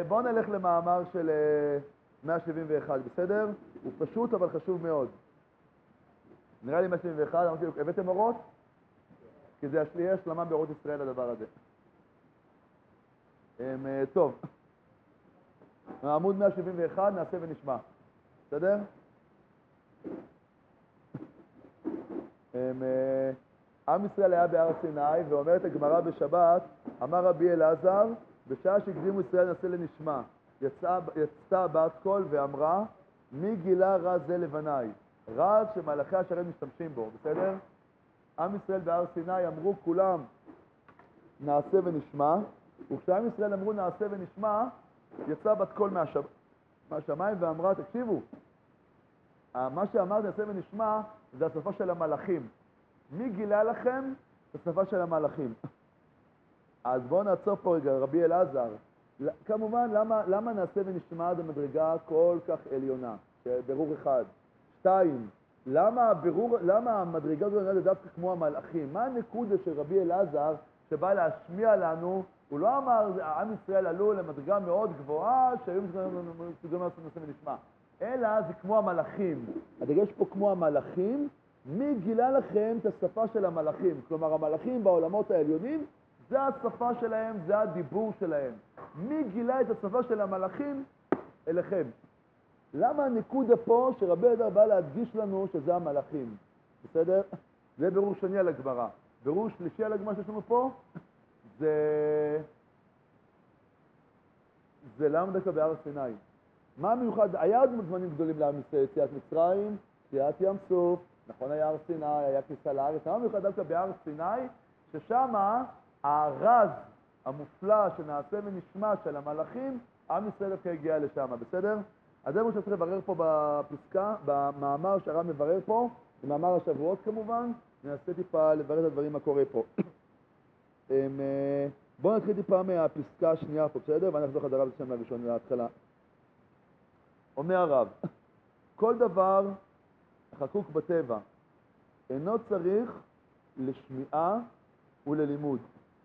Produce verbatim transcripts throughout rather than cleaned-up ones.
בואו נלך למאמר של מאה שבעים ואחת, בסדר? הוא פשוט אבל חשוב מאוד. נראה לי מאה שבעים ואחת, אמרתי לו, הבאתם אורות? כי זה יהיה השלמה באורות ישראל לדבר הזה. טוב, עמוד מאה שבעים ואחת, נעשה ונשמע. בסדר? עם ישראל היה בהר סיני, ואומרת הגמרא בשבת, אמר רבי אלעזר, בשעה שהקדימו ישראל נעשה לנשמע, יצאה, יצאה בת קול ואמרה, מי גילה רז זה לבניי? רז שמלאכי השרת משתמשים בו, בסדר? עם ישראל בהר סיני אמרו כולם נעשה ונשמע, וכשעם ישראל אמרו נעשה ונשמע, יצאה בת קול מהשב... מהשמיים ואמרה, תקשיבו, מה שאמרת נעשה ונשמע זה השפה של המלאכים. מי גילה לכם את השפה של המלאכים? אז בואו נעצור פה רגע, רבי אלעזר. כמובן, למה, למה נעשה ונשמע במדרגה כל כך עליונה? ברור אחד. שתיים, למה, ברור, למה המדרגה עליונה זה דווקא כמו המלאכים? מה הנקודה של רבי אלעזר שבא להשמיע לנו? הוא לא אמר, עם ישראל עלו למדרגה מאוד גבוהה, שהיום מסוגלים לעשות נעשה ונשמע. אלא זה כמו המלאכים. הדגש פה כמו המלאכים. מי גילה לכם את השפה של המלאכים? כלומר, המלאכים בעולמות העליונים, זה השפה שלהם, זה הדיבור שלהם. מי גילה את השפה של המלאכים? אליכם. למה הנקודה פה שרבי אלעזר בא להדגיש לנו שזה המלאכים? בסדר? זה ברור שני על הגמרא. ברור שלישי על הגמרא שיש לנו פה, זה... זה למה דווקא בהר סיני. מה המיוחד? היה עוד זמנים גדולים לעם ישראל, יציאת מצרים, יציאת ים סוף, נכון היה הר סיני, היה כניסה לארץ. מה המיוחד דווקא בהר סיני? ששם הרז המופלא שנעשה ונשמע של המלאכים, עם ישראל דווקא הגיע לשם, בסדר? אז זה מה שצריך לברר פה בפסקה, במאמר שהרב מברר פה, במאמר השבועות כמובן, ננסה טיפה לברר את הדברים מה קורה פה. בואו נתחיל טיפה מהפסקה השנייה פה, בסדר? ואני אחזור חזרה בשם הראשון להתחלה. אומר הרב, כל דבר חקוק בטבע אינו צריך לשמיעה וללימוד.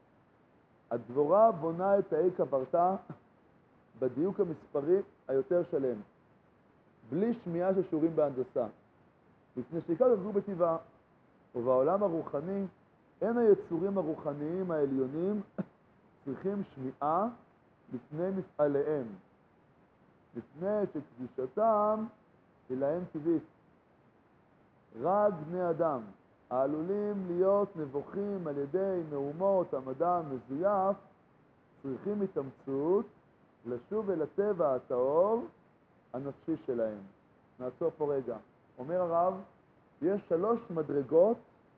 הדבורה בונה את תאי קברתה בדיוק המספרי היותר שלם, בלי שמיעה של שיעורים בהנדסה. לפני שיקה יובדו בטבעה, ובעולם הרוחני אין היצורים הרוחניים העליונים צריכים שמיעה לפני מפעליהם, לפני שקדושתם היא להם טבעית. רק בני אדם העלולים להיות נבוכים על ידי מהומות המדע המזויף צריכים התאמצות לשוב אל הטבע הטהור הנפשי שלהם. נעצור פה רגע. אומר הרב, יש שלוש מדרגות,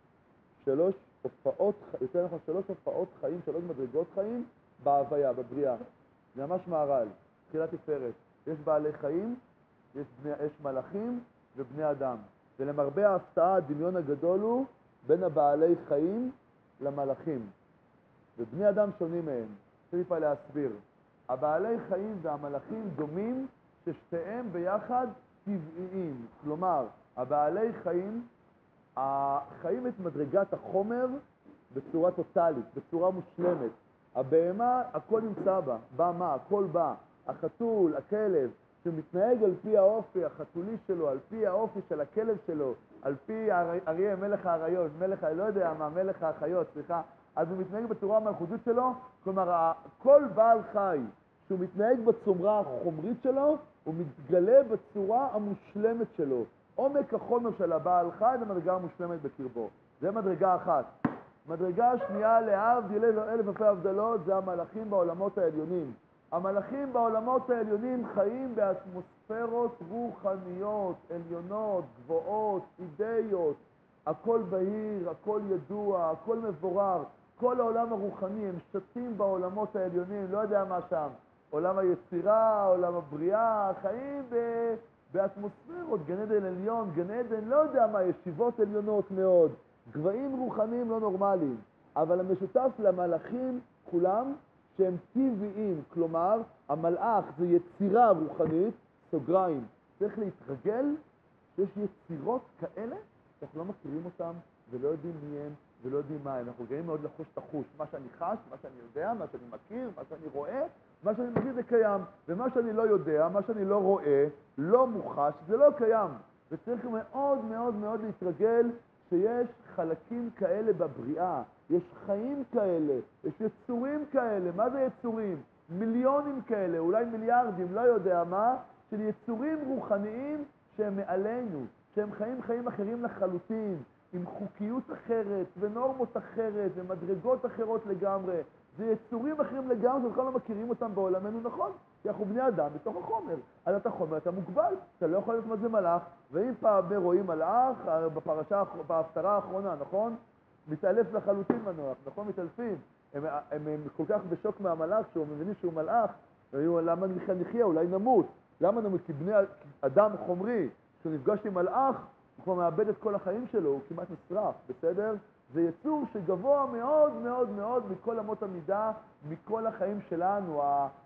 שלוש הופעות, יותר נכון שלוש הופעות חיים, שלוש מדרגות חיים בהוויה, בבריאה. זה ממש מערל, תחילת תפארת. יש בעלי חיים, יש, בני, יש מלאכים ובני אדם. ולמרבה ההפתעה, הדמיון הגדול הוא בין הבעלי חיים למלאכים. ובני אדם שונים מהם. צריך פה להסביר. הבעלי חיים והמלאכים דומים ששתיהם ביחד טבעיים. כלומר, הבעלי חיים, החיים את מדרגת החומר בצורה טוטלית, בצורה מושלמת. הבהמה, הכל נמצא בה. בא מה? הכל בא. החתול, הכלב, שמתנהג על פי האופי החתולי שלו, על פי האופי של הכלב שלו, על פי אריה מלך האריות, מלך, לא יודע מה, מלך האחיות, סליחה, אז הוא מתנהג בצורה המלכותית שלו. כלומר, כל בעל חי שהוא מתנהג בצורה החומרית שלו, הוא מתגלה בצורה המושלמת שלו. עומק החומר של הבעל חי זה מדרגה המושלמת בקרבו. זה מדרגה אחת. מדרגה השנייה, להבדיל אלף אלפי הבדלות, זה המלאכים בעולמות העליונים. המלאכים בעולמות העליונים חיים באטמוספרות רוחניות, עליונות, גבוהות, אידאיות, הכל בהיר, הכל ידוע, הכל מבורר. כל העולם הרוחני, הם שתים בעולמות העליונים, לא יודע מה שם. עולם היצירה, עולם הבריאה, חיים ב... באטמוספרות, גן עדן עליון, גן עדן, לא יודע מה, ישיבות עליונות מאוד, גבהים רוחניים לא נורמליים. אבל המשותף למלאכים כולם שהם טבעיים, כלומר, המלאך זה יצירה רוחנית, סוגריים. צריך להתרגל שיש יצירות כאלה שאנחנו לא מכירים אותם ולא יודעים מי הם ולא יודעים מה הם. אנחנו גאים מאוד לחוש את החוש, מה שאני חש, מה שאני יודע, מה שאני מכיר, מה שאני רואה, מה שאני מבין זה קיים, ומה שאני לא יודע, מה שאני לא רואה, לא מוחש, זה לא קיים. וצריך מאוד מאוד מאוד להתרגל שיש חלקים כאלה בבריאה, יש חיים כאלה, יש יצורים כאלה. מה זה יצורים? מיליונים כאלה, אולי מיליארדים, לא יודע מה, של יצורים רוחניים שהם מעלינו, שהם חיים חיים אחרים לחלוטין, עם חוקיות אחרת ונורמות אחרת ומדרגות אחרות לגמרי. זה יצורים אחרים לגמרי שאנחנו לא מכירים אותם בעולמנו, נכון? כי אנחנו בני אדם בתוך החומר. אז אתה חומר, אתה מוגבל, אתה לא יכול להיות מה זה מלאך. ואם פעם רואים מלאך, בפרשה, בהפטרה האחרונה, נכון? מתעלף לחלוטין מנוח, נכון? מתעלפים. הם, הם, הם כל כך בשוק מהמלאך, שהוא מבינים שהוא מלאך, למה נחיה? אולי נמות. למה נמות? כי בני אדם חומרי, כשהוא נפגש עם מלאך, הוא כבר מאבד את כל החיים שלו, הוא כמעט נשרף, בסדר? זה יצור שגבוה מאוד מאוד מאוד מכל אמות המידה, מכל החיים שלנו,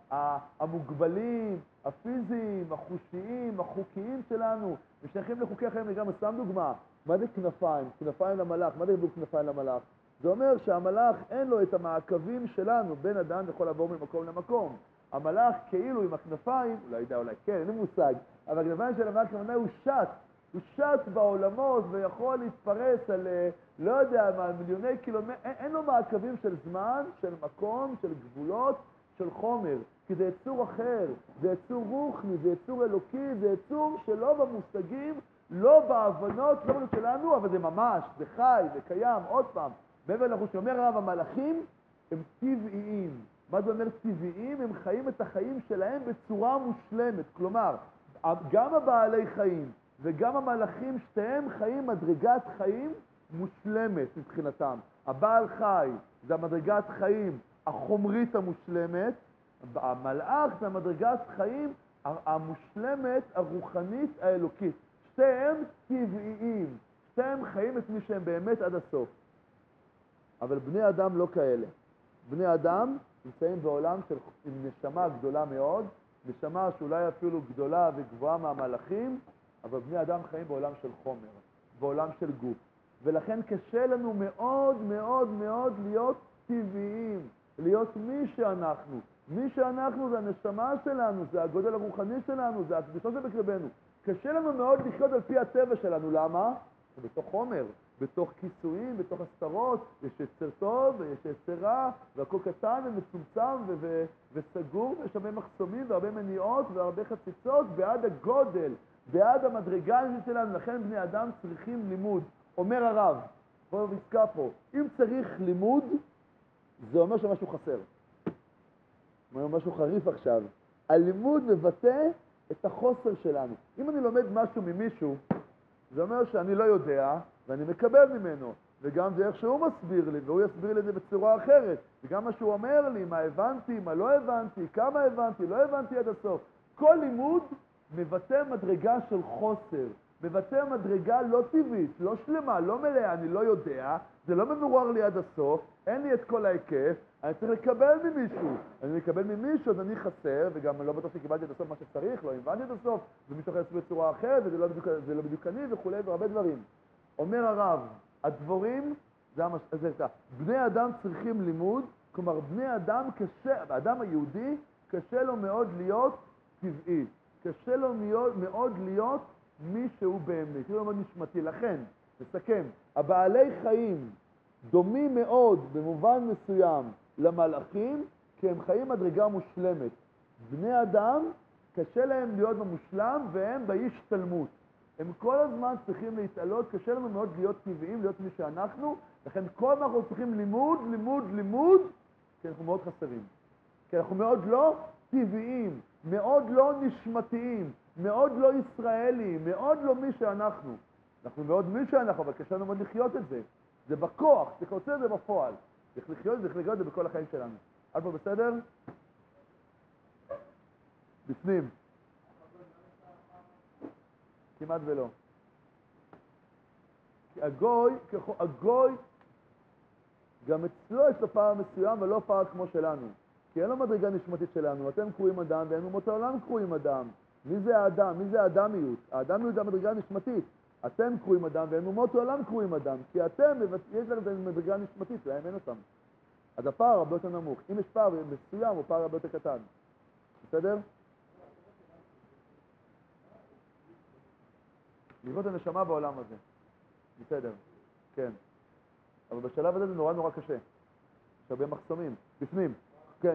המוגבלים, הפיזיים, החושיים, החוקיים שלנו, משייכים לחוקי החיים לגמרי. סתם דוגמה, מה זה כנפיים? כנפיים למלאך, מה זה כנפיים למלאך? זה אומר שהמלאך אין לו את המעקבים שלנו, בן אדם יכול לעבור ממקום למקום. המלאך כאילו עם הכנפיים, אולי יודע, אולי כן, אין לי מושג, אבל הכנפיים של המלאך כמובן הוא שט, הוא שט בעולמות ויכול להתפרס על, לא יודע מה, מיליוני קילומטרים, אין, אין לו מעקבים של זמן, של מקום, של גבולות, של חומר, כי זה יצור אחר, זה יצור רוחני, זה יצור אלוקי, זה יצור שלא במושגים, לא בהבנות, לא בנות שלנו, אבל זה ממש, זה חי, זה קיים, עוד פעם. מעבר לחוש, שאומר הרב, המלאכים הם טבעיים. מה זה אומר טבעיים? הם חיים את החיים שלהם בצורה מושלמת. כלומר, גם הבעלי חיים וגם המלאכים, שתיהם חיים מדרגת חיים מושלמת מבחינתם. הבעל חי זה המדרגת חיים החומרית המושלמת, המלאך זה המדרגת חיים המושלמת, הרוחנית, האלוקית. שתיהם טבעיים, שתיהם חיים את מי שהם באמת עד הסוף. אבל בני אדם לא כאלה. בני אדם נמצאים בעולם של עם נשמה גדולה מאוד, נשמה שאולי אפילו גדולה וגבוהה מהמלאכים, אבל בני אדם חיים בעולם של חומר, בעולם של גוף. ולכן קשה לנו מאוד מאוד מאוד להיות טבעיים, להיות מי שאנחנו. מי שאנחנו זה הנשמה שלנו, זה הגודל הרוחני שלנו, זה הקדושה שבקרבנו. קשה לנו מאוד לחיות על פי הטבע שלנו. למה? זה בתוך חומר, בתוך כיסויים, בתוך הסתרות, יש יצר טוב ויש יצר רע, והכל קטן ומצומצם ו- ו- וסגור, ויש הרבה מחסומים והרבה מניעות והרבה חציצות, בעד הגודל, בעד המדרגה שלנו. לכן בני אדם צריכים לימוד. אומר הרב, פה בזכה פה, אם צריך לימוד, זה אומר שמשהו חסר. זה אומר משהו חריף עכשיו. הלימוד מבטא את החוסר שלנו. אם אני לומד משהו ממישהו, זה אומר שאני לא יודע, ואני מקבל ממנו, וגם זה איך שהוא מסביר לי, והוא יסביר לי את זה בצורה אחרת, וגם מה שהוא אומר לי, מה הבנתי, מה לא הבנתי, כמה הבנתי, לא הבנתי עד הסוף. כל לימוד מבטא מדרגה של חוסר, מבטא מדרגה לא טבעית, לא שלמה, לא מלאה, אני לא יודע, זה לא מבורר לי עד הסוף, אין לי את כל ההיקף, אני צריך לקבל ממישהו. אני מקבל ממישהו, אז אני חסר, וגם לא בטוח שקיבלתי עד הסוף מה שצריך, לא הבנתי עד הסוף, ומישהו אחר יסביר בצורה אחרת, וזה לא בדיוק, זה לא בדיוק אני וכו' והרבה דברים. אומר הרב, הדבורים, זה המש... זה זה. בני אדם צריכים לימוד, כלומר בני אדם קשה, האדם היהודי קשה לו מאוד להיות טבעי, קשה לו מאוד, מאוד להיות מי שהוא באמת, כאילו מאוד נשמתי. לכן, נסכם, הבעלי חיים דומים מאוד במובן מסוים למלאכים, כי הם חיים מדרגה מושלמת. בני אדם קשה להם להיות במושלם והם בהשתלמות. הם כל הזמן צריכים להתעלות, קשה לנו מאוד להיות טבעיים, להיות מי שאנחנו, לכן כל מה אנחנו צריכים לימוד, לימוד, לימוד, כי אנחנו מאוד חסרים. כי אנחנו מאוד לא טבעיים, מאוד לא נשמתיים, מאוד לא ישראלים, מאוד לא מי שאנחנו. אנחנו מאוד מי שאנחנו, אבל קשה לנו מאוד לחיות את זה. זה בכוח, צריך להוציא את זה בפועל. צריך לחיות את זה, צריך לחיות את זה בכל החיים שלנו. עד פה בסדר? בפנים. כמעט ולא. כי הגוי, הגוי, גם אצלו יש לו פער מסוים ולא פער כמו שלנו. כי אין לו מדרגה נשמתית שלנו. אתם קרואים אדם ואין אומות העולם קרואים אדם. מי זה האדם? מי זה האדמיות? האדמיות זה המדרגה נשמתית. אתם קרואים אדם ואין אומות העולם קרואים אדם. כי אתם, יש לכם מדרגה נשמתית, להם אין אותם. אז הפער הרבה יותר נמוך. אם יש פער מסוים, הוא פער הרבה יותר קטן. בסדר? לראות את הנשמה בעולם הזה. בסדר, כן. אבל בשלב הזה זה נורא נורא קשה. יש הרבה מחסומים. בפנים, כן.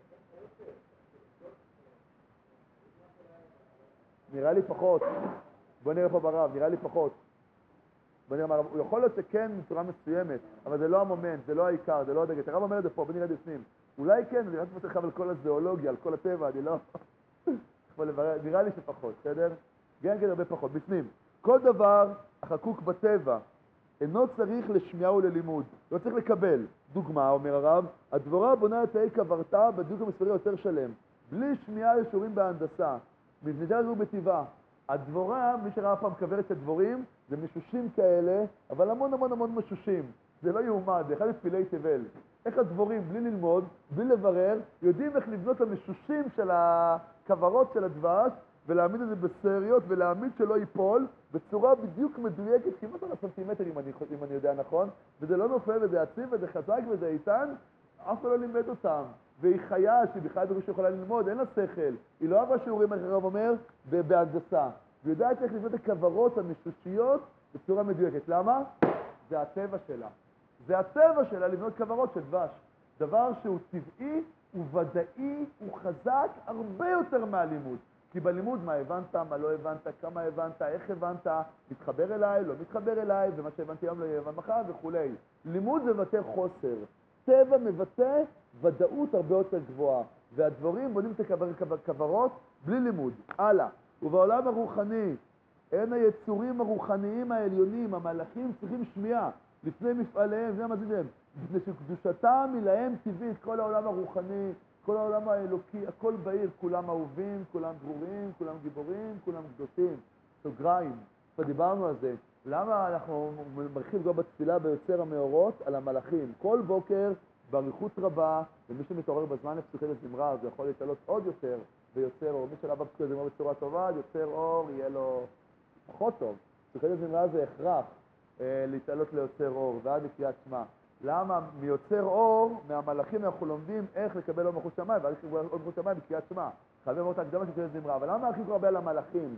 נראה לי פחות. בוא נראה פה ברב, נראה לי פחות. בוא נראה מה הרב, הוא יכול להיות שכן בצורה מסוימת, אבל זה לא המומנט, זה לא העיקר, זה לא הדגת. הרב אומר את זה פה, בוא נראה בפנים. אולי כן, אני רק מתחיל על כל הזיאולוגיה, על כל הטבע, אני לא... נראה לי שפחות, בסדר? כן, כן, הרבה פחות. בפנים. כל דבר החקוק בטבע אינו צריך לשמיעה וללימוד, לא צריך לקבל. דוגמה, אומר הרב, הדבורה בונה את העי קברתה בדיוק המספרי יותר שלם, בלי שמיעה לשיעורים בהנדסה, מבנתה זו בטבעה. הדבורה, מי שראה פעם קברת את דבורים, זה משושים כאלה, אבל המון המון המון משושים. זה לא יאומן, זה אחד מפעילי תבל. איך הדבורים, בלי ללמוד, בלי לברר, יודעים איך לבנות המשושים של הכברות של הדבש, ולהעמיד את זה בסריות, ולהעמיד שלא ייפול, בצורה בדיוק מדויקת, כמעט על הסנטימטר, אם אני, אם אני יודע נכון, וזה לא נופל, וזה עצים, וזה חזק, וזה איתן, אף אחד לא לימד אותם. והיא חיה שהיא בכלל דברים שיכולה ללמוד, אין לה שכל. היא לא אהבה שיעורים, איך הרב אומר, בהנדסה. והיא יודעת איך לבנות את הכברות המשושיות בצורה מדויקת. למה? זה הטבע שלה. זה הטבע שלה לבנות כברות של דבש. דבר שהוא טבעי, הוא ודאי, הוא חזק, הרבה יותר מהלימוד. כי בלימוד מה הבנת, מה לא הבנת, כמה הבנת, איך הבנת, מתחבר אליי, לא מתחבר אליי, ומה שהבנתי היום לא יבן מחר וכו'. לימוד זה מבטא חוסר. טבע מבטא ודאות הרבה יותר גבוהה. והדבורים בונים את הכברות בלי לימוד. הלאה. ובעולם הרוחני, אין היצורים הרוחניים העליונים, המלאכים צריכים שמיעה לפני מפעליהם, זה מה זה להם. לפני שקדושתם היא להם טבעית, כל העולם הרוחני, כל העולם האלוקי, הכל בעיר, כולם אהובים, כולם ברורים, כולם גיבורים, כולם קדושים. סוגריים, כבר דיברנו על זה. למה אנחנו מרחיב גם בתפילה ביוצר המאורות על המלאכים? כל בוקר באריכות רבה, ומי שמתעורר בזמן לפסוקי הזמרה, זה יכול להתעלות עוד יותר ביוצר אור. מי שראה בפסוקי הזמרה בצורה טובה, יוצר אור יהיה לו פחות טוב. פסוקי הזמרה זה הכרח אה, להתעלות ליוצר אור, ועד לקריאת שמע. למה? מיוצר אור, מהמלאכים אנחנו לומדים איך לקבל אור מלכות שמיים, ועד לקבל אור מלכות שמיים בקריאת שמע. חייבים לראות הקדמה של פסוקי הזמרה. אבל למה הכי כל הרבה על המלאכים?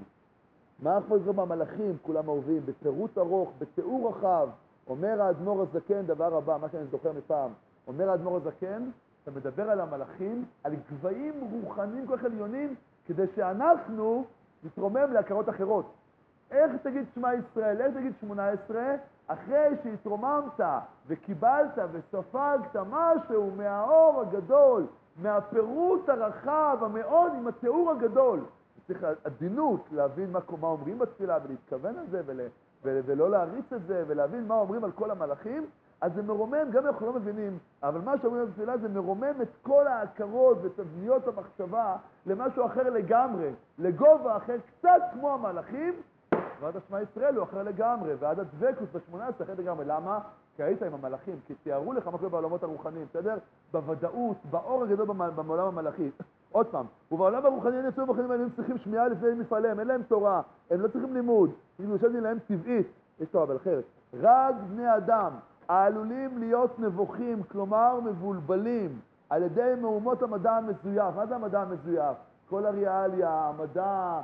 מה יכול לקרוא מהמלאכים? כולם אהובים, בפירוט ארוך, בתיאור רחב. אומר האדמו"ר הזקן דבר הבא, מה שאני זוכר מפעם. אומר האדמו"ר הזקן, אתה מדבר על המלאכים, על גבהים רוחניים כל כך עליונים, כדי שאנחנו נתרומם להכרות אחרות. איך תגיד שמע ישראל, איך תגיד שמונה עשרה, אחרי שהתרוממת וקיבלת וספגת משהו מהאור הגדול, מהפירוט הרחב, המאוד עם התיאור הגדול. צריך עדינות להבין מה, מה אומרים בתפילה ולהתכוון על זה ול, ול, ולא להריץ את זה ולהבין מה אומרים על כל המלאכים, אז זה מרומם, גם אנחנו לא מבינים, אבל מה שאומרים בתפילה זה מרומם את כל ההכרות ותבניות המחשבה למשהו אחר לגמרי, לגובה אחר, קצת כמו המלאכים, ועד השמע ישראל הוא אחר לגמרי, ועד הדבקות בשמונה עשרה אחר לגמרי. למה? כי היית עם המלאכים, כי תיארו לך מה קורה בעולמות הרוחניים, בסדר? בוודאות, באור הגדול בעולם המלאכי. עוד פעם, ובעולם הרוחני אין יצורים רוחניים האלה צריכים שמיעה לפני מפעליהם, אין להם תורה, הם לא צריכים לימוד, אם יושבים להם טבעית, יש תורה בלחרת. רק בני אדם העלולים להיות נבוכים, כלומר מבולבלים, על ידי מהומות המדע המזויף. מה זה המדע המזויף? כל הריאליה, המדע,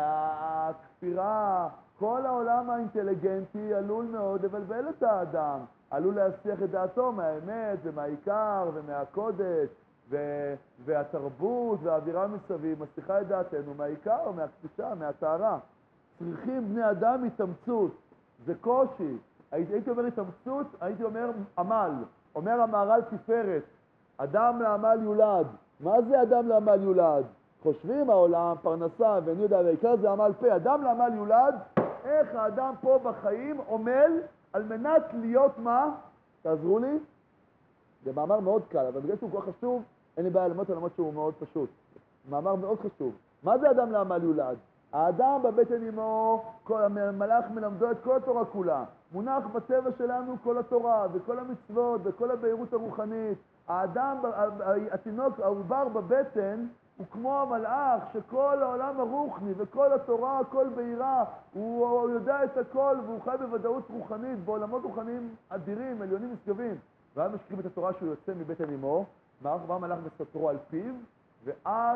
הכפירה, כל העולם האינטליגנטי עלול מאוד לבלבל את האדם, עלול להסיח את דעתו מהאמת ומהעיקר ומהקודש, ו- והתרבות והאווירה מסביב מסיחה את דעתנו מהעיקר, מהקדושה, מהטהרה. צריכים בני אדם התאמצות, זה קושי. הייתי, הייתי אומר התאמצות, הייתי אומר עמל. אומר המהר"ל תפארת, אדם לעמל יולד. מה זה אדם לעמל יולד? חושבים העולם, פרנסה, ואני יודע, והעיקר זה עמל פה. אדם לעמל יולד, איך האדם פה בחיים עמל על מנת להיות מה? תעזרו לי. זה מאמר מאוד קל, אבל בגלל שהוא כל כך חשוב, אין לי בעיה ללמוד למרות שהוא מאוד פשוט. מאמר מאוד חשוב. מה זה אדם לעמל יולד? האדם בבטן אמו, המלאך מלמדו את כל התורה כולה. מונח בטבע שלנו כל התורה וכל המצוות וכל הבהירות הרוחנית. האדם, התינוק, העובר בבטן, הוא כמו המלאך שכל העולם הרוחני וכל התורה, הכל בהירה, הוא, הוא יודע את הכל והוא חי בוודאות רוחנית, בעולמות רוחניים אדירים, עליונים נשגבים. ואז משקיעים את התורה שהוא יוצא מבטן אמו, בא המלאך וסתרו על פיו, ואז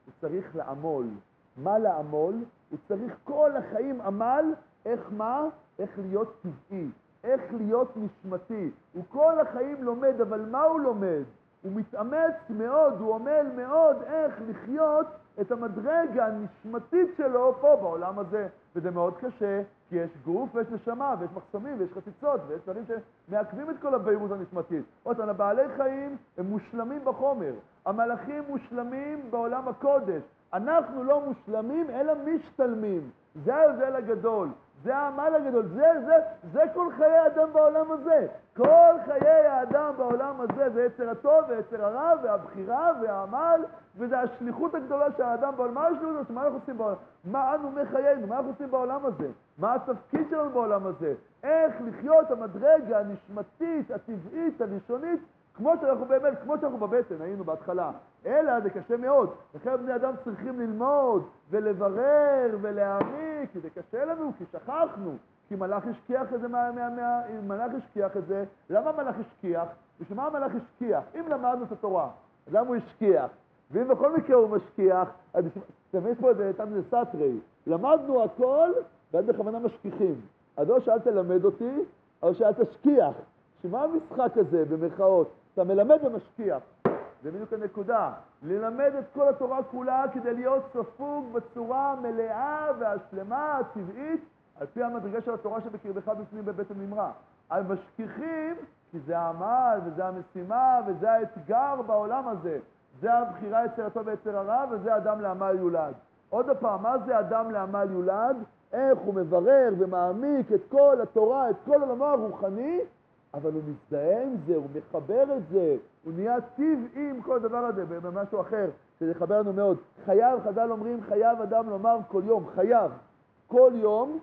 הוא צריך לעמול. מה לעמול? הוא צריך כל החיים עמל, איך מה? איך להיות טבעי, איך להיות נשמתי. הוא כל החיים לומד, אבל מה הוא לומד? הוא מתאמץ מאוד, הוא עמל מאוד איך לחיות את המדרגה הנשמתית שלו פה בעולם הזה. וזה מאוד קשה, כי יש גוף ויש נשמה ויש מחסמים ויש חציצות ויש דברים שמעכבים את כל הבהירות הנשמתית. עוד פעם, הבעלי חיים הם מושלמים בחומר, המלאכים מושלמים בעולם הקודש. אנחנו לא מושלמים אלא משתלמים. זה ההבדל הגדול, זה העמל הגדול, זה, זה, זה כל חיי האדם בעולם הזה. כל חיי האדם בעולם הזה זה יצר הטוב ויצר הרע והבחירה והעמל, וזה השליחות הגדולה של האדם בעולם. מה השליחות? מה אנחנו עושים בעולם? מה אנו מחיינו? מה אנחנו עושים בעולם הזה? מה התפקיד שלנו בעולם הזה? איך לחיות המדרגה הנשמתית, הטבעית, הראשונית, כמו שאנחנו באמת, כמו שאנחנו בבטן, היינו בהתחלה. אלא זה קשה מאוד. לכן בני אדם צריכים ללמוד ולברר ולהעמיק, כי זה קשה לנו, כי שכחנו. כי מלאך השכיח את זה, מה, מה, מה, מלאך השכיח את זה. למה מלאך השכיח? בשביל מה מלאך השכיח? אם למדנו את התורה, אז למה הוא השכיח? ואם בכל מקרה הוא משכיח, אז תמיד פה את זה סתרי. למדנו הכל, ואז בכוונה משכיחים. אז או שאל תלמד אותי, או שאל תשכיח. שמה המשחק הזה, במרכאות? אתה מלמד ומשכיח. זה בדיוק הנקודה. ללמד את כל התורה כולה כדי להיות ספוג בצורה מלאה והשלמה, הטבעית, על פי המדרגה של התורה שבקרבך בפנים בבטן נמרא. על משכיחים, כי זה העמל וזה המשימה וזה האתגר בעולם הזה. זה הבחירה יצר הטוב ויצר הרע, וזה אדם לעמל יולד. עוד פעם, מה זה אדם לעמל יולד? איך הוא מברר ומעמיק את כל התורה, את כל עולמו הרוחני, אבל הוא מזדהה עם זה, הוא מחבר את זה, הוא נהיה טבעי עם כל הדבר הזה, במשהו אחר, שזה יחבר לנו מאוד. חייב, חז"ל אומרים, חייב אדם לומר כל יום, חייב, כל יום,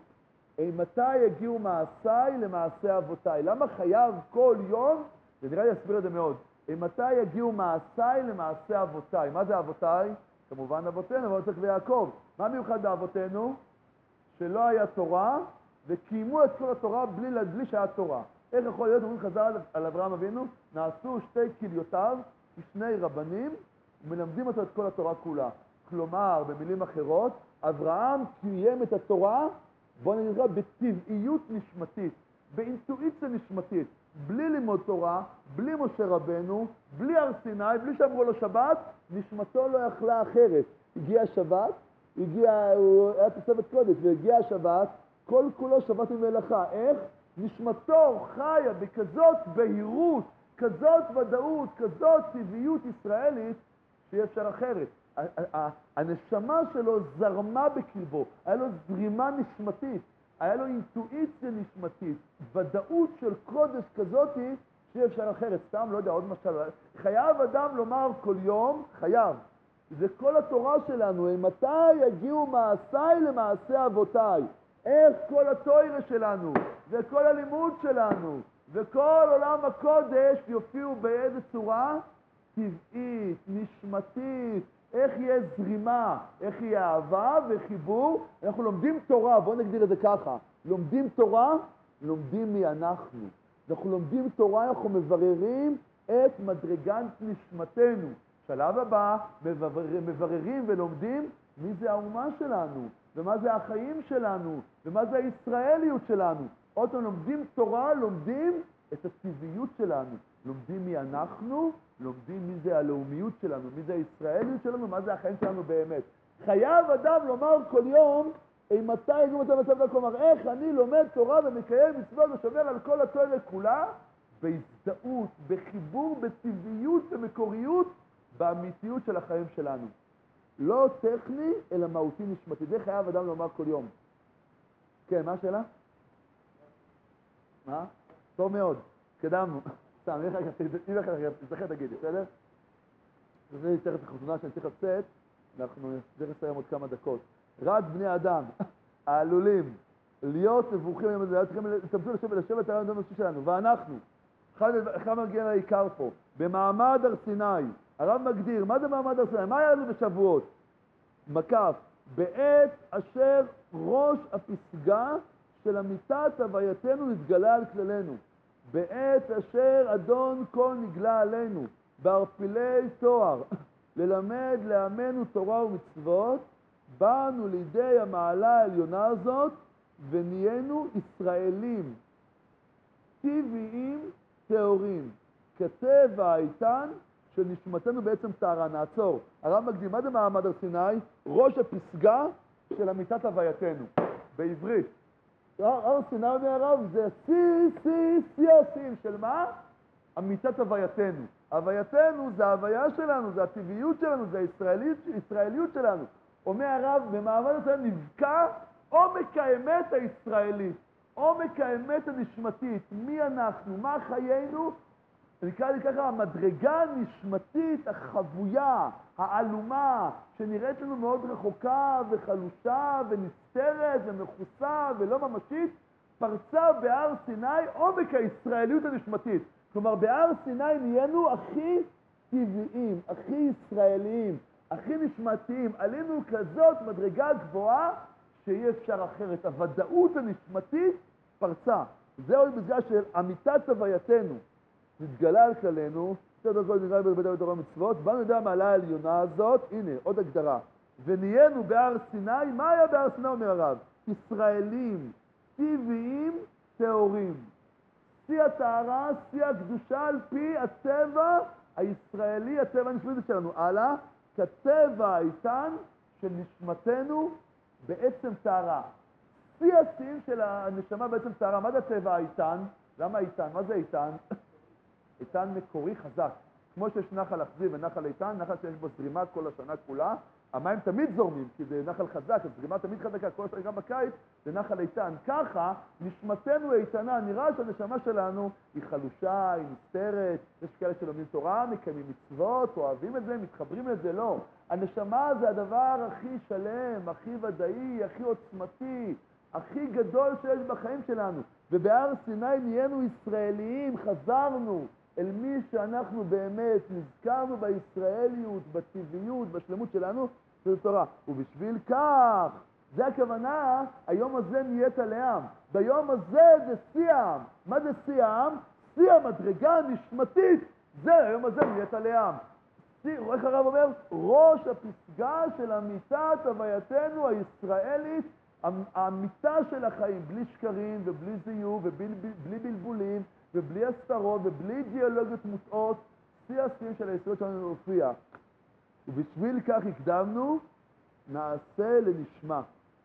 מתי יגיעו מעשיי למעשה אבותיי. למה חייב כל יום? זה נראה לי להסביר את זה מאוד. מתי יגיעו מעשיי למעשה אבותיי. מה זה אבותיי? כמובן אבותינו, אבל צריך ויעקב. מה מיוחד באבותינו? שלא היה תורה, וקיימו את כל התורה בלי, בלי שהיה תורה. איך יכול להיות, אומרים חז"ל על אברהם אבינו, נעשו שתי כליותיו, שני רבנים, ומלמדים אותו את כל התורה כולה. כלומר, במילים אחרות, אברהם קיים את התורה, בוא נראה, בטבעיות נשמתית, באינטואיציה נשמתית, בלי לימוד תורה, בלי משה רבנו, בלי הר סיני, בלי שאמרו לו שבת, נשמתו לא יכלה אחרת. הגיע שבת, הגיע, הוא היה תוספת קודש, והגיע השבת, כל כולו שבת ממלאכה. איך? נשמתו חיה בכזאת בהירות, כזאת ודאות, כזאת טבעיות ישראלית, שאי אפשר אחרת. הנשמה שלו זרמה בקרבו, היה לו זרימה נשמתית, היה לו אינטואיציה נשמתית, ודאות של קודש כזאת שאי אפשר אחרת. סתם, לא יודע, עוד משל. חייב אדם לומר כל יום, חייב. זה כל התורה שלנו, מתי יגיעו מעשיי למעשה אבותיי. איך כל התורה שלנו, וכל הלימוד שלנו, וכל עולם הקודש יופיעו באיזה צורה? טבעית, נשמתית, איך יהיה זרימה, איך יהיה אהבה וחיבור. אנחנו לומדים תורה, בואו נגדיר את זה ככה. לומדים תורה, לומדים מי אנחנו. אנחנו לומדים תורה, אנחנו מבררים את מדרגת נשמתנו. שלב הבא, מבררים, מבררים ולומדים מי זה האומה שלנו, ומה זה החיים שלנו, ומה זה הישראליות שלנו. עוד פעם, לומדים תורה, לומדים את הטבעיות שלנו. לומדים מי אנחנו, לומדים מי זה הלאומיות שלנו, מי זה הישראליות שלנו, מה זה החיים שלנו באמת. חייב אדם לומר כל יום, מתי יגיעו מצב מצב, כלומר, איך אני לומד תורה ומקיים מצוות ושומר על כל התורה כולה, בהזדהות, בחיבור, בטבעיות ומקוריות, באמיתיות של החיים שלנו. לא טכני, אלא מהותי נשמתי. זה חייב אדם לומר כל יום. כן, מה השאלה? מה? טוב מאוד, קדמנו. סתם, אם לך תצטרך תגידי, בסדר? וזה יצטרך את החתונה שאני צריך לצאת, אנחנו נצטרך לסיים עוד כמה דקות. רק בני אדם, העלולים, להיות מברוכים, תמצאו לשבת לשבת על הנושא שלנו, ואנחנו, אחד מגיע לעיקר פה, במעמד הר סיני, הרב מגדיר, מה זה מעמד הר סיני? מה היה לנו בשבועות? מקף, בעת אשר ראש הפסגה של אמיתת הווייתנו נתגלה על כללנו, בעת אשר אדון כל נגלה עלינו, בערפילי תואר, ללמד לעמנו תורה ומצוות, באנו לידי המעלה העליונה הזאת, ונהיינו ישראלים, טבעיים, טהורים, כטבע האיתן של נשמתנו בעצם טהרה. נעצור. הרב מקדים, מה זה מעמד הר סיני? ראש הפסגה של אמיתת הווייתנו. בעברית. הר סיני אומר הרב, זה שיא, שיא, שיא השיאים של מה? אמיתת הווייתנו. הווייתנו זה ההוויה שלנו, זה הטבעיות שלנו, זה הישראליות, הישראליות שלנו. אומר הרב, במעמד הר סיני נבקע עומק האמת הישראלית, עומק האמת הנשמתית, מי אנחנו, מה חיינו, נקרא לי ככה, המדרגה הנשמתית, החבויה, העלומה, שנראית לנו מאוד רחוקה וחלושה ונסתרת ומכוסה ולא ממשית, פרצה בהר סיני עומק הישראליות הנשמתית. כלומר, בהר סיני נהיינו הכי טבעיים, הכי ישראליים, הכי נשמתיים. עלינו כזאת מדרגה גבוהה שאי אפשר אחרת. הוודאות הנשמתית פרצה. זהו המפגש של אמיתת הווייתנו. נתגלה על כלנו, סדר כל נגלה בלבדה בתורה ומצוות, באנו לידי המעלה העליונה הזאת, הנה, עוד הגדרה. ונהיינו בהר סיני, מה היה בהר סיני אומר הרב? ישראלים, טבעיים, טהורים. שיא הטהרה, שיא הקדושה על פי הטבע הישראלי, הטבע הנשמתי שלנו. הלאה, כטבע האיתן של נשמתנו בעצם טהרה. שיא השיאים של הנשמה בעצם טהרה. מה זה הטבע האיתן? למה איתן? מה זה איתן? איתן מקורי חזק. כמו שיש נחל אכזיב ונחל איתן, נחל שיש בו זרימה כל השנה כולה, המים תמיד זורמים, כי זה נחל חזק, הזרימה תמיד חזקה, כל השנה גם בקיץ, זה נחל איתן. ככה, נשמתנו איתנה, נראה שהנשמה שלנו היא חלושה, היא נסתרת, יש כאלה שלומדים תורה, מקיימים מצוות, אוהבים את זה, מתחברים לזה, לא. הנשמה זה הדבר הכי שלם, הכי ודאי, הכי עוצמתי, הכי גדול שיש בחיים שלנו. ובהר סיני נהיינו ישראליים, חזרנו אל מי שאנחנו באמת, נזכרנו בישראליות, בטבעיות, בשלמות שלנו, זה תורה. ובשביל כך, זה הכוונה, היום הזה נהיית לעם. ביום הזה זה שיא העם. מה זה שיא העם? שיא המדרגה הנשמתית. זה, היום הזה נהיית לעם. איך הרב אומר? ראש הפסגה של אמיתת הווייתנו הישראלית, האמיתה של החיים, בלי שקרים ובלי זיוף ובלי בלבולים ובלי הסתרות ובלי אידיאולוגיות מוטעות, שיא השיאים של היסוד שלנו להופיע. ובשביל כך הקדמנו, נעשה לנשמה.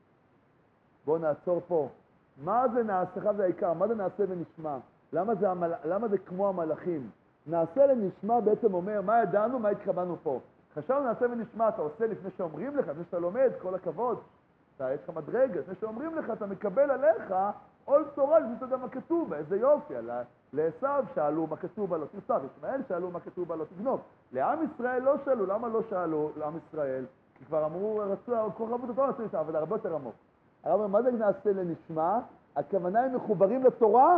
בואו נעצור פה. מה זה נעשך זה העיקר? מה זה נעשה ונשמה? למה זה, המל... למה זה כמו המלאכים? נעשה לנשמה בעצם אומר, מה ידענו, מה התכוונו פה? חשבנו נעשה ונשמה, אתה עושה לפני שאומרים לך, לפני שאתה לומד, כל הכבוד. אתה יש לך מדרגה, לפני שאומרים לך, אתה מקבל עליך עול תורה, לפני שאתה יודע מה כתוב, איזה יופי. לעשו שאלו מה כתוב, לא תרצח, ישמעאל שאלו מה כתוב, לא תגנוב. לעם ישראל לא שאלו, למה לא שאלו לעם ישראל? כי כבר אמרו, רצו, כל רבות התורה עשו איתה, אבל הרבה יותר עמוק. הרב אומר, מה זה נעשה לנשמה? הכוונה הם מחוברים לתורה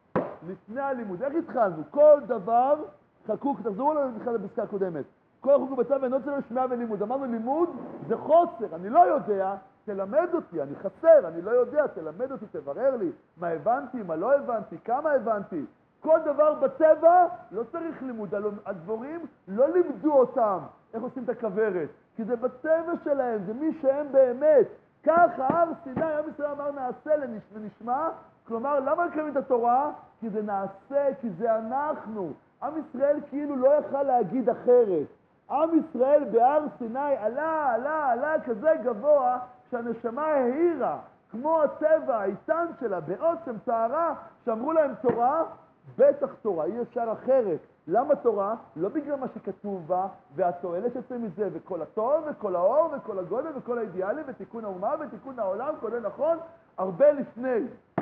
לפני הלימוד. איך התחלנו? כל דבר חקוק, תחזרו לנו בכלל בפסקה הקודמת. כל חוקו בצו ואינו צריך לשמיעה ולימוד. אמרנו לימוד זה חוסר, אני לא יודע, תלמד אותי, אני חסר, אני לא יודע, תלמד אותי, תברר לי מה הבנתי, מה לא הבנתי, כמה הבנתי. כל דבר בטבע לא צריך לימוד, הדבורים לא לימדו אותם איך עושים את הכוורת, כי זה בטבע שלהם, זה מי שהם באמת. ככה הר סיני, עם ישראל אמר נעשה ונשמע, כלומר למה מקיימים את התורה? כי זה נעשה, כי זה אנחנו. עם ישראל כאילו לא יכל להגיד אחרת. עם ישראל בהר סיני עלה, עלה, עלה כזה גבוה שהנשמה העירה, כמו הטבע, האיתן שלה, בעוצם טהרה, שאמרו להם תורה, בטח תורה, אי אפשר אחרת. למה תורה? לא בגלל מה שכתוב בה, והתועלת יוצא מזה, וכל הטוב, וכל האור, וכל הגודל, וכל האידיאלי, ותיקון האומה, ותיקון העולם, כולל נכון, הרבה לפני.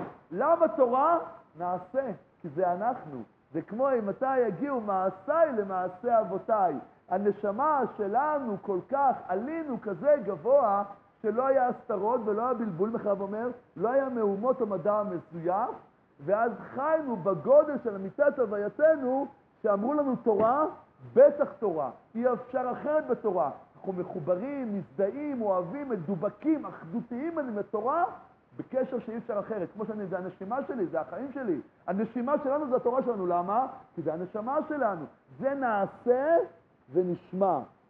למה תורה? נעשה, כי זה אנחנו. זה כמו אם מתי יגיעו מעשיי למעשה אבותיי. הנשמה שלנו כל כך, עלינו כזה גבוה, שלא היה הסתרות ולא היה בלבול, מחרב אומר, לא היה מהומות המדע המזויף, ואז חיינו בגודל של אמיתת הווייתנו, שאמרו לנו תורה, בטח תורה. אי אפשר אחרת בתורה. אנחנו מחוברים, מזדהים, אוהבים, מדובקים, אחדותיים עם התורה, בקשר שאי אפשר אחרת. כמו שאני, זה הנשימה שלי, זה החיים שלי. הנשימה שלנו זה התורה שלנו. למה? כי זה הנשמה שלנו. זה נעשה ונשמע.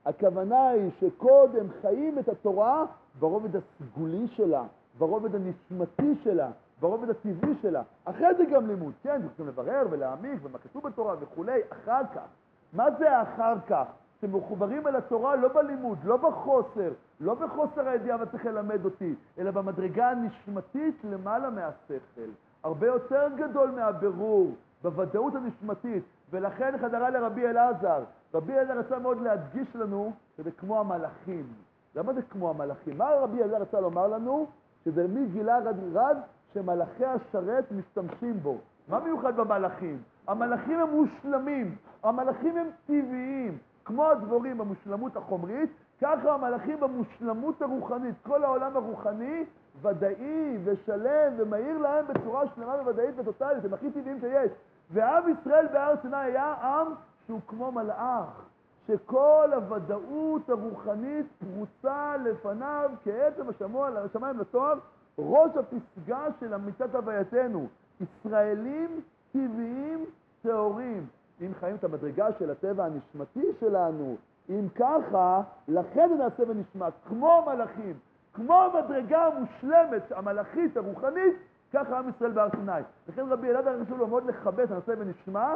הכוונה היא שקודם חיים את התורה ברובד הסגולי שלה, ברובד הנשמתי שלה, ברובד הטבעי שלה. אחרי זה גם לימוד, כן, צריכים לברר ולהעמיק ומה כתוב בתורה וכולי, אחר כך. מה זה אחר כך? שמחוברים אל התורה לא בלימוד, לא בחוסר, לא בחוסר הידיעה וצריך ללמד אותי, אלא במדרגה הנשמתית למעלה מהשכל. הרבה יותר גדול מהבירור, בוודאות הנשמתית, ולכן חזרה לרבי אלעזר. רבי אלעזר רצה מאוד להדגיש לנו שזה כמו המלאכים. למה זה כמו המלאכים? מה רבי אלעזר רצה לומר לנו? שזה מגילה רד רד שמלאכי השרת משתמשים בו. מה מיוחד במלאכים? המלאכים הם מושלמים, המלאכים הם טבעיים. כמו הדבורים במושלמות החומרית, ככה המלאכים במושלמות הרוחנית. כל העולם הרוחני ודאי ושלם ומהיר להם בצורה שלמה וודאית וטוטלית, הם הכי טבעיים שיש. ועם ישראל בהר סיני היה עם שהוא כמו מלאך, שכל הוודאות הרוחנית פרוצה לפניו כעצם השמיים לתואר, ראש הפסגה של אמיתת הווייתנו. ישראלים טבעיים טהורים. אם חיים את המדרגה של הטבע הנשמתי שלנו, אם ככה, לכן נעשה ונשמע, כמו מלאכים, כמו המדרגה המושלמת, המלאכית, הרוחנית, ככה עם ישראל בהר סיני. לכן רבי אלעזר חשוב לו מאוד לכבד, נעשה ונשמע,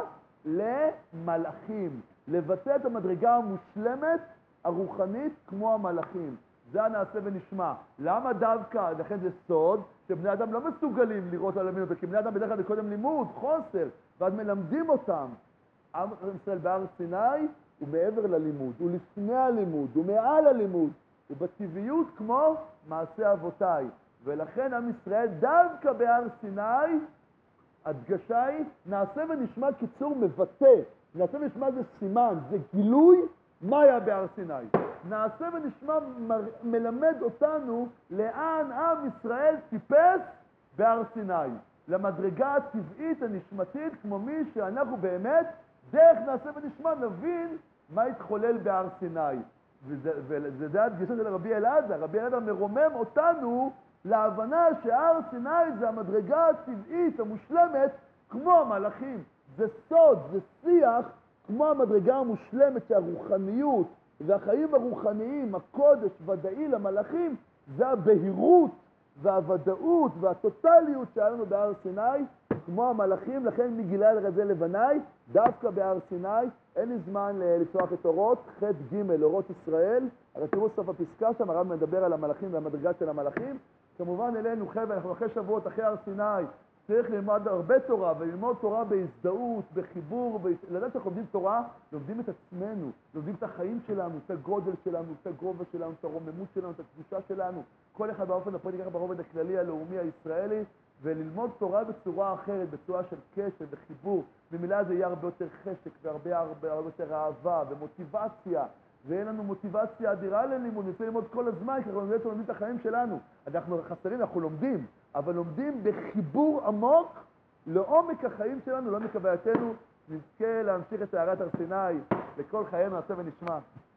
למלאכים, לבטא את המדרגה המושלמת, הרוחנית, כמו המלאכים. זה הנעשה ונשמע. למה דווקא? לכן זה סוד, שבני אדם לא מסוגלים לראות על המין, כי בני אדם בדרך כלל קודם לימוד, חוסר, ואז מלמדים אותם. עם ישראל בהר סיני הוא מעבר ללימוד, הוא לפני הלימוד, הוא מעל הלימוד, הוא בטבעיות כמו מעשה אבותיי. ולכן עם ישראל דווקא בהר סיני, הדגשה היא, נעשה ונשמע קיצור מבטא. נעשה ונשמע זה סימן, זה גילוי מה היה בהר סיני. נעשה ונשמע מ- מלמד אותנו לאן עם ישראל טיפס בהר סיני. למדרגה הטבעית הנשמתית, כמו מי שאנחנו באמת, דרך נעשה ונשמע נבין מה התחולל בהר סיני. וזה, וזה הדגישה של רבי אלעזר. רבי אלעזר מרומם אותנו להבנה שהר סיני זה המדרגה הטבעית המושלמת כמו המלאכים. זה סוד, זה שיח כמו המדרגה המושלמת שהרוחניות והחיים הרוחניים, הקודש ודאי למלאכים, זה הבהירות והוודאות והטוטליות שהיה לנו בהר סיני, כמו המלאכים. לכן מגילה אל רזי לבני, דווקא בהר סיני. אין לי זמן לפתוח את אורות, ח' ג' אורות ישראל. אבל תראו סוף הפסקה שם, הרב מדבר על המלאכים והמדרגה של המלאכים. כמובן אלינו חבר'ה, אנחנו אחרי שבועות, אחרי הר סיני, צריך ללמוד הרבה תורה, וללמוד תורה בהזדהות, בחיבור, לדעת שאנחנו לומדים תורה, לומדים את עצמנו, לומדים את החיים שלנו, את הגודל שלנו, את הגובה שלנו, את הרוממות שלנו, את הקדושה שלנו, כל אחד באופן הפרטי ככה ברובד הכללי הלאומי הישראלי, וללמוד תורה בצורה אחרת, בצורה של קשר וחיבור. במילה זה יהיה הרבה יותר חשק והרבה הרבה, הרבה יותר אהבה ומוטיבציה, ואין לנו מוטיבציה אדירה ללימוד, נצא ללמוד כל הזמן, כי אנחנו לומדים את החיים שלנו. אנחנו חסרים, אנחנו לומדים, אבל לומדים בחיבור עמוק לעומק החיים שלנו, לעומק הווייתנו. נזכה להמשיך את הערת הר סיני לכל חיינו נעשה ונשמע.